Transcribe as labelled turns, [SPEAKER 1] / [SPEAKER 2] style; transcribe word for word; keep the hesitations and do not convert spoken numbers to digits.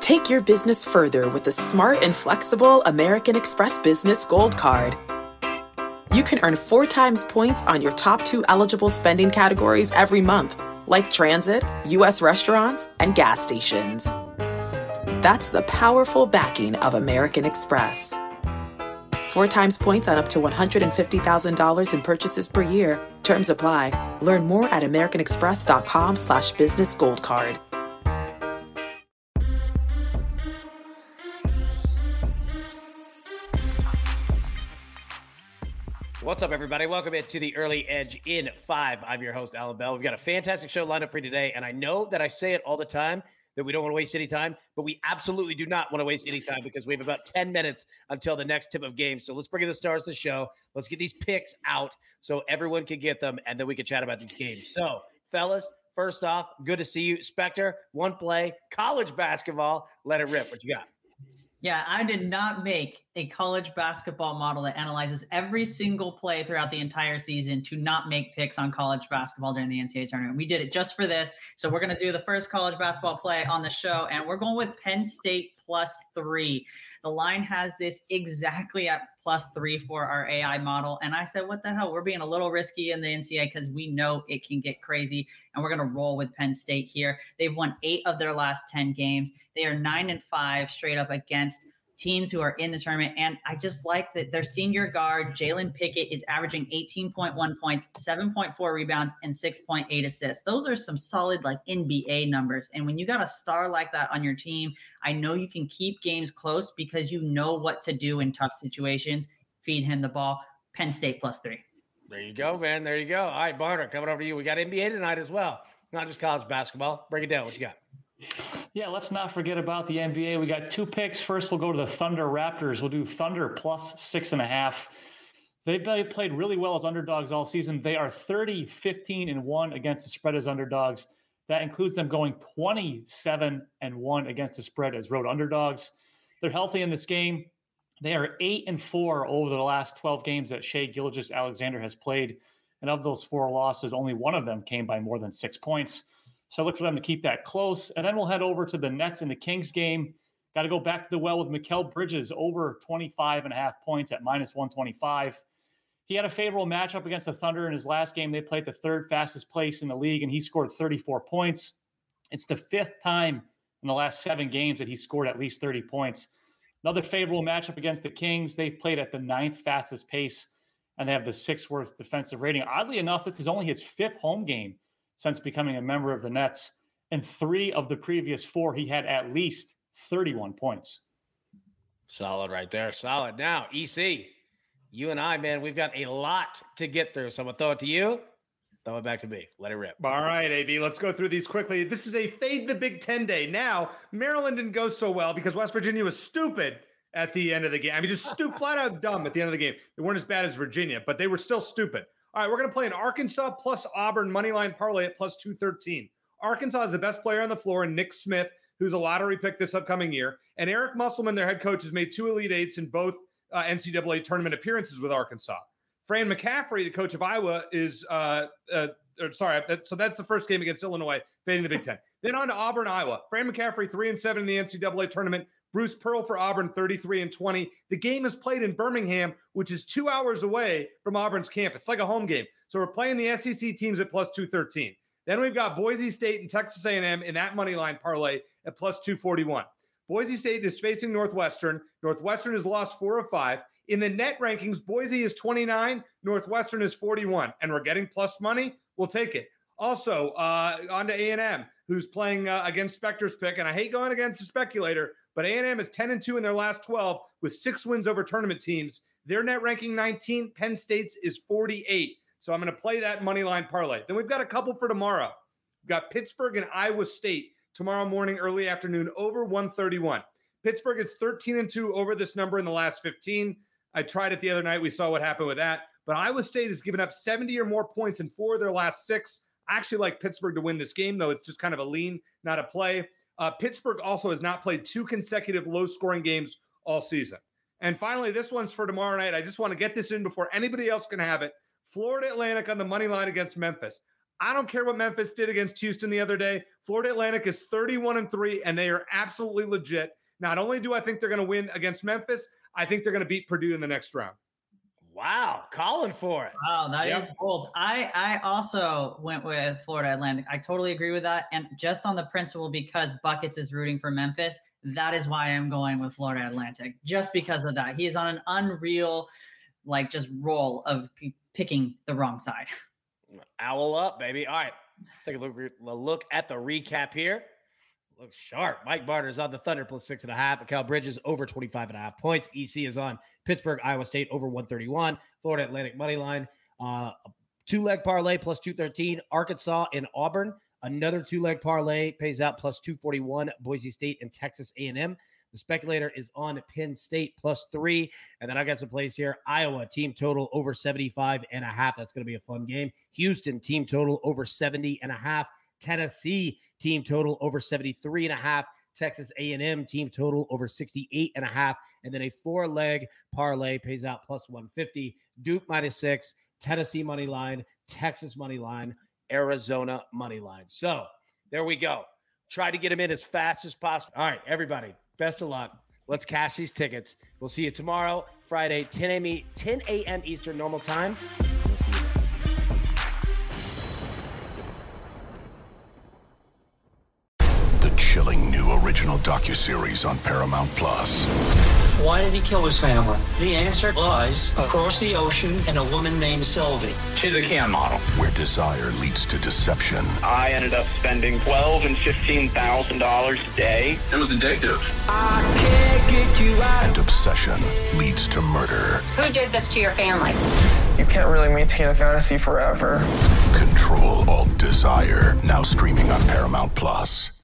[SPEAKER 1] Take your business further with the smart and flexible American Express Business Gold Card. You can earn four times points on your top two eligible spending categories every month, like transit, U S restaurants, and gas stations. That's the powerful backing of American Express. Four times points on up to one hundred fifty thousand dollars in purchases per year. Terms apply. Learn more at americanexpress.com slash business gold card.
[SPEAKER 2] What's up, everybody? Welcome into the Early Edge in five. I'm your host, Alan Bell. We've got a fantastic show lined up for you today, and I know that I say it all the time that we don't want to waste any time, but we absolutely do not want to waste any time because we have about ten minutes until the next tip of game. So let's bring in the stars of the show. Let's get these picks out so everyone can get them, and then we can chat about these games. So, fellas, first off, good to see you. Spectre, one play, college basketball. Let it rip. What you got?
[SPEAKER 3] Yeah, I did not make a college basketball model that analyzes every single play throughout the entire season to not make picks on college basketball during the N C double A tournament. We did it just for this. So we're going to do the first college basketball play on the show, and we're going with Penn State plus three. The line has this exactly at plus three for our A I model. And I said, what the hell? We're being a little risky in the N C double A because we know it can get crazy, and we're going to roll with Penn State here. They've won eight of their last ten games. They are nine and five straight up against teams who are in the tournament. And I just like that their senior guard, Jalen Pickett, is averaging eighteen point one points, seven point four rebounds, and six point eight assists. Those are some solid like N B A numbers. And when you got a star like that on your team, I know you can keep games close because you know what to do in tough situations. Feed him the ball. Penn State plus three.
[SPEAKER 2] There you go, man. There you go. All right, Barner, coming over to you. We got N B A tonight as well, not just college basketball. Break it down. What you got?
[SPEAKER 4] Yeah, let's not forget about the N B A. We got two picks. First, we'll go to the Thunder Raptors. We'll do Thunder plus six and a half. They've played really well as underdogs all season. They are thirty, fifteen, and one against the spread as underdogs. That includes them going twenty-seven and one against the spread as road underdogs. They're healthy in this game. They are eight and four over the last twelve games that Shai Gilgeous-Alexander has played. And of those four losses, only one of them came by more than six points. So I look for them to keep that close. And then we'll head over to the Nets and the Kings game. Got to go back to the well with Mikal Bridges over twenty-five and a half points at minus one twenty-five. He had a favorable matchup against the Thunder in his last game. They played the third fastest place in the league, and he scored thirty-four points. It's the fifth time in the last seven games that he scored at least thirty points. Another favorable matchup against the Kings. They've played at the ninth fastest pace, and they have the sixth worst defensive rating. Oddly enough, this is only his fifth home game since becoming a member of the Nets. And three of the previous four, he had at least thirty-one points.
[SPEAKER 2] Solid right there. Solid. Now, E C, you and I, man, we've got a lot to get through. So I'm going to throw it to you. Throw it back to me. Let it rip.
[SPEAKER 5] All right, A B, let's go through these quickly. This is a fade the Big Ten day. Now, Maryland didn't go so well because West Virginia was stupid at the end of the game. I mean, just stupid, flat out dumb at the end of the game. They weren't as bad as Virginia, but they were still stupid. All right, we're going to play an Arkansas plus Auburn moneyline parlay at plus two thirteen. Arkansas is the best player on the floor, and Nick Smith, who's a lottery pick this upcoming year. And Eric Musselman, their head coach, has made two Elite Eights in both uh, N C double A tournament appearances with Arkansas. Fran McCaffrey, the coach of Iowa, is uh, uh, – sorry, that, so that's the first game against Illinois, fading the Big Ten. Then on to Auburn, Iowa. Fran McCaffrey, three and seven in the N C double A tournament. Bruce Pearl for Auburn, thirty-three and twenty. The game is played in Birmingham, which is two hours away from Auburn's campus. It's like a home game. So we're playing the S E C teams at plus two thirteen. Then we've got Boise State and Texas A and M in that money line parlay at plus two forty-one. Boise State is facing Northwestern. Northwestern has lost four of five. In the net rankings, Boise is twenty-nine, Northwestern is forty-one, and we're getting plus money. We'll take it. Also, uh, on to A and M, who's playing uh, against Spectre's pick, and I hate going against the speculator, but A and M is ten and two in their last twelve with six wins over tournament teams. Their net ranking nineteen, Penn State's is forty-eight. So I'm going to play that money line parlay. Then we've got a couple for tomorrow. We've got Pittsburgh and Iowa State tomorrow morning, early afternoon, over one thirty-one. Pittsburgh is thirteen and two over this number in the last fifteen. I tried it the other night. We saw what happened with that. But Iowa State has given up seventy or more points in four of their last six. I actually like Pittsburgh to win this game, though it's just kind of a lean, not a play. Uh, Pittsburgh also has not played two consecutive low-scoring games all season. And finally, this one's for tomorrow night. I just want to get this in before anybody else can have it. Florida Atlantic on the money line against Memphis. I don't care what Memphis did against Houston the other day. Florida Atlantic is thirty-one and three, and they are absolutely legit. Not only do I think they're going to win against Memphis, I think they're going to beat Purdue in the next round.
[SPEAKER 2] Wow, calling for it.
[SPEAKER 3] Wow, that
[SPEAKER 5] yep.
[SPEAKER 3] is bold. I, I also went with Florida Atlantic. I totally agree with that. And just on the principle, because Buckets is rooting for Memphis, that is why I'm going with Florida Atlantic. Just because of that. He is on an unreal, like, just roll of picking the wrong side.
[SPEAKER 2] Owl up, baby. All right, take a look, a look at the recap here. Looks sharp. Mike Barter is on the Thunder plus six and a half. Cal Bridges over twenty-five and a half points. E C is on Pittsburgh, Iowa State over one thirty-one. Florida Atlantic money line. Uh, two-leg parlay plus two thirteen. Arkansas and Auburn. Another two-leg parlay pays out plus two forty-one. Boise State and Texas A and M. The speculator is on Penn State plus three. And then I got some plays here. Iowa team total over seventy-five and a half. That's going to be a fun game. Houston team total over seventy and a half. Tennessee team total over seventy-three and a half. Texas A and M team total over sixty-eight and a half. And then a four-leg parlay pays out plus one fifty. Duke minus six, Tennessee money line, Texas money line, Arizona money line. So there we go. Try to get them in as fast as possible. All right, everybody, best of luck. Let's cash these tickets. We'll see you tomorrow, Friday, ten a.m. Eastern normal time. We'll see you then.
[SPEAKER 6] Chilling new original docuseries on Paramount Plus.
[SPEAKER 7] Why did he kill his family? The answer lies across the ocean in a woman named Sylvie.
[SPEAKER 8] She's a Keon model.
[SPEAKER 6] Where desire leads to deception.
[SPEAKER 8] I ended up spending twelve and fifteen thousand dollars a day. It was addictive.
[SPEAKER 7] I can't get you out.
[SPEAKER 6] And obsession leads to murder.
[SPEAKER 9] Who did this to your family?
[SPEAKER 10] You can't really maintain a fantasy forever.
[SPEAKER 6] Control Alt Desire. Now streaming on Paramount Plus.